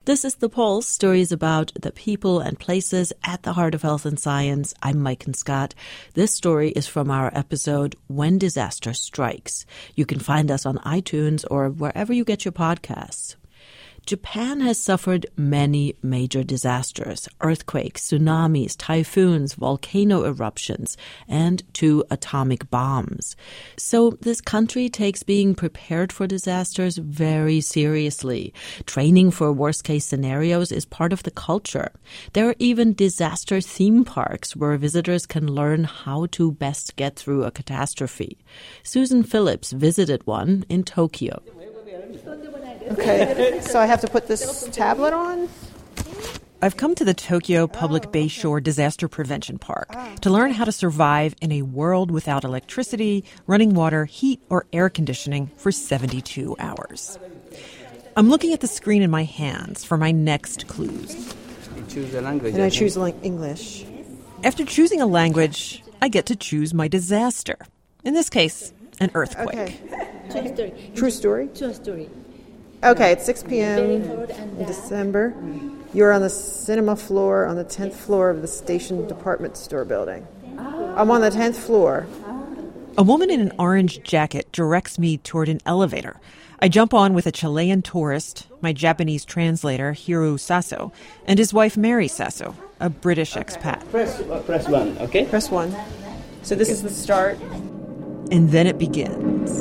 This is The Pulse, stories about the people and places at the heart of health and science. I'm Maiken Scott. This story is from our episode, When Disaster Strikes. You can find us on iTunes or wherever you get your podcasts. Japan has suffered many major disasters, earthquakes, tsunamis, typhoons, volcano eruptions, and 2 atomic bombs. So this country takes being prepared for disasters very seriously. Training for worst-case scenarios is part of the culture. There are even disaster theme parks where visitors can learn how to best get through a catastrophe. Susan Phillips visited one in Tokyo. Okay, so I have to put this tablet on? I've come to the Tokyo Public Bayshore Disaster Prevention Park to learn how to survive in a world without electricity, running water, heat, or air conditioning for 72 hours. I'm looking at the screen in my hands for my next clues. You choose a language. And I choose English. After choosing a language, I get to choose my disaster. In this case, an earthquake. Okay. True story? True story. Okay, it's 6 p.m. in December. You're on the cinema floor on the 10th floor of the station department store building. I'm on the 10th floor. A woman in an orange jacket directs me toward an elevator. I jump on with a Chilean tourist, my Japanese translator, Hiro Sasso, and his wife, Mary Sasso, a British expat. Press 1, okay? Press 1. So this is the start. And then it begins.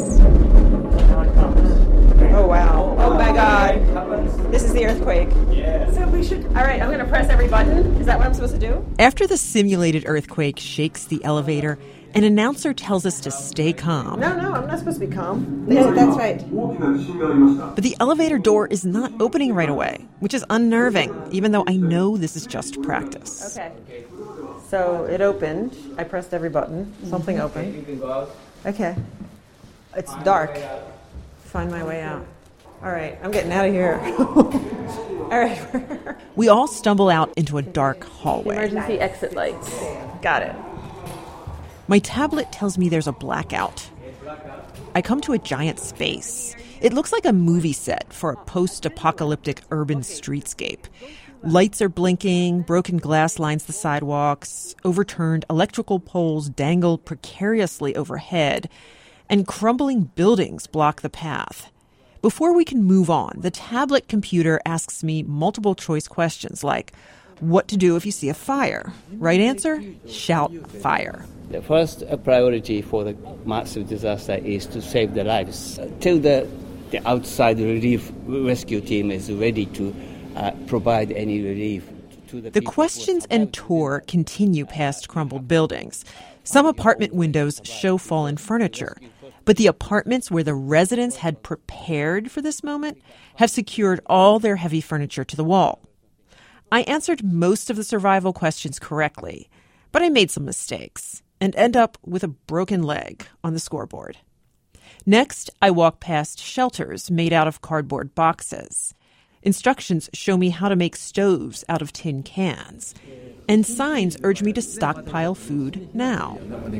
Oh, wow. Oh, my God. This is the earthquake. Yeah. So we should... All right, I'm going to press every button. Is that what I'm supposed to do? After the simulated earthquake shakes the elevator, an announcer tells us to stay calm. No, I'm not supposed to be calm. That's right. But the elevator door is not opening right away, which is unnerving, even though I know this is just practice. Okay. So it opened. I pressed every button. Something opened. Okay. It's dark. Find my way out. All right, I'm getting out of here. All right. We all stumble out into a dark hallway. Emergency exit lights. Got it. My tablet tells me there's a blackout. I come to a giant space. It looks like a movie set for a post-apocalyptic urban streetscape. Lights are blinking, broken glass lines the sidewalks, overturned electrical poles dangle precariously overhead, and crumbling buildings block the path. Before we can move on, the tablet computer asks me multiple choice questions like, what to do if you see a fire? Right answer? Shout fire. The first priority for the massive disaster is to save the lives. Till the outside relief rescue team is ready to provide any relief to the The people. questions and tour continue past crumbled buildings. Some apartment windows show fallen furniture. But the apartments where the residents had prepared for this moment have secured all their heavy furniture to the wall. I answered most of the survival questions correctly, but I made some mistakes and end up with a broken leg on the scoreboard. Next, I walk past shelters made out of cardboard boxes. Instructions show me how to make stoves out of tin cans. And signs urge me to stockpile food now.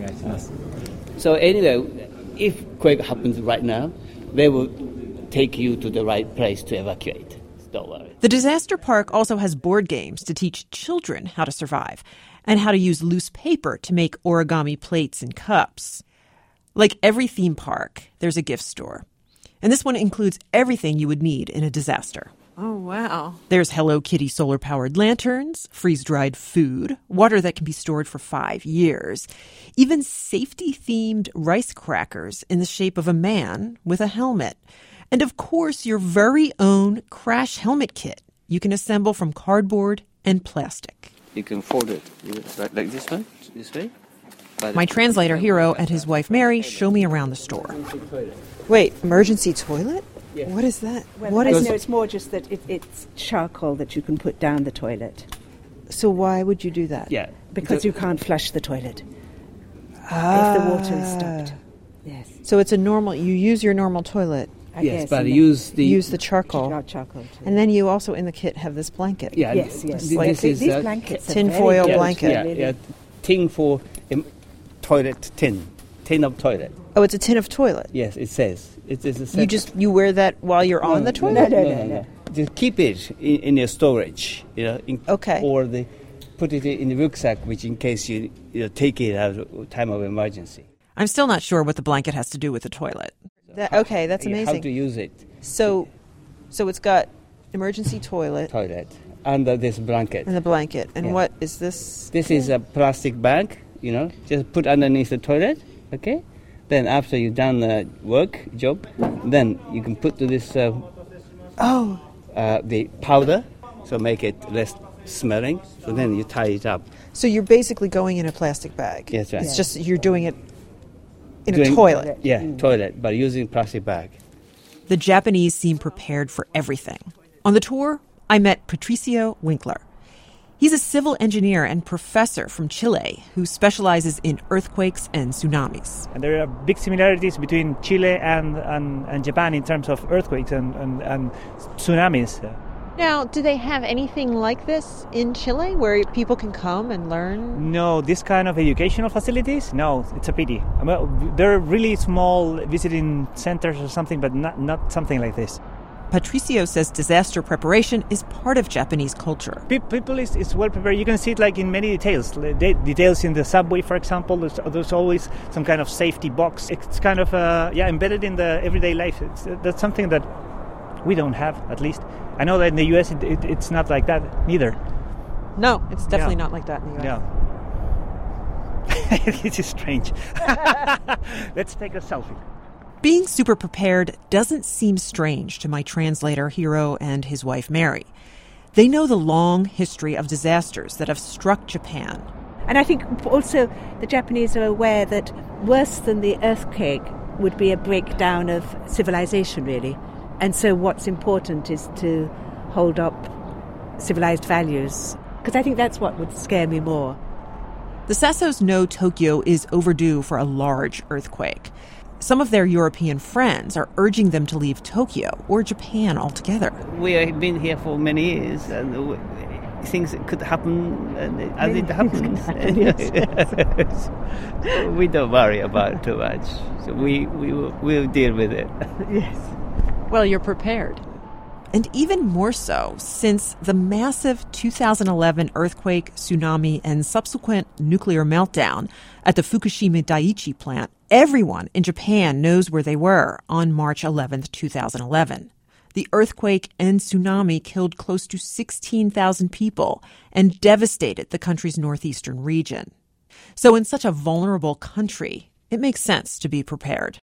So anyway, if quake happens right now, they will take you to the right place to evacuate. Don't worry. The disaster park also has board games to teach children how to survive and how to use loose paper to make origami plates and cups. Like every theme park, there's a gift store. And this one includes everything you would need in a disaster. Oh, wow. There's Hello Kitty solar-powered lanterns, freeze-dried food, water that can be stored for 5 years, even safety-themed rice crackers in the shape of a man with a helmet. And, of course, your very own crash helmet kit you can assemble from cardboard and plastic. You can fold it like this one, this way. My translator, Hiro, and his wife, Mary, show me around the store. Wait, emergency toilet? Yes. What is that? Well, it's more just that it's charcoal that you can put down the toilet. So why would you do that? Yeah. Because you can't flush the toilet if the water is stopped. Yes. So it's you use your normal toilet. Yes, but use the charcoal. Charcoal too. And then you also in the kit have this blanket. Yeah. Yes. These blankets tin foil blanket. Yeah. Tin for toilet tin of toilet. Oh, it's a tin of toilet. Yes, it says. It is a You wear that while you're on the toilet? No. just keep it in your storage, Okay. or put it in the rucksack, which in case you take it at a time of emergency. I'm still not sure what the blanket has to do with the toilet. Okay, that's amazing. How to use it. So it's got emergency toilet Under this blanket. and the blanket. And Yeah. what is this? This is a plastic bag, just put underneath the toilet, okay? Then after you've done the job, then you can put to this the powder, so make it less smelling. So then you tie it up. So you're basically going in a plastic bag. Yes, right. It's just you're doing it in a toilet. Yeah, toilet, but using plastic bag. The Japanese seem prepared for everything. On the tour, I met Patricio Winkler. He's a civil engineer and professor from Chile who specializes in earthquakes and tsunamis. And there are big similarities between Chile and Japan in terms of earthquakes and tsunamis. Now, do they have anything like this in Chile where people can come and learn? No, this kind of educational facilities? No, it's a pity. There are really small visiting centers or something, but not something like this. Patricio says disaster preparation is part of Japanese culture. People is well prepared. You can see it like in many details. Details in the subway, for example. There's always some kind of safety box. It's kind of embedded in the everyday life. That's something that we don't have, at least. I know that in the U.S. it's not like that neither. No, it's definitely not like that in the U.S. No. It is strange. Let's take a selfie. Being super prepared doesn't seem strange to my translator, Hiro, and his wife, Mary. They know the long history of disasters that have struck Japan. And I think also the Japanese are aware that worse than the earthquake would be a breakdown of civilization, really. And so what's important is to hold up civilized values, because I think that's what would scare me more. The Sassos know Tokyo is overdue for a large earthquake. Some of their European friends are urging them to leave Tokyo or Japan altogether. We have been here for many years, and things could happen as it happens. We don't worry about it too much. So we'll deal with it. Yes. Well, you're prepared. And even more so since the massive 2011 earthquake, tsunami, and subsequent nuclear meltdown at the Fukushima Daiichi plant, everyone in Japan knows where they were on March 11th, 2011. The earthquake and tsunami killed close to 16,000 people and devastated the country's northeastern region. So in such a vulnerable country, it makes sense to be prepared.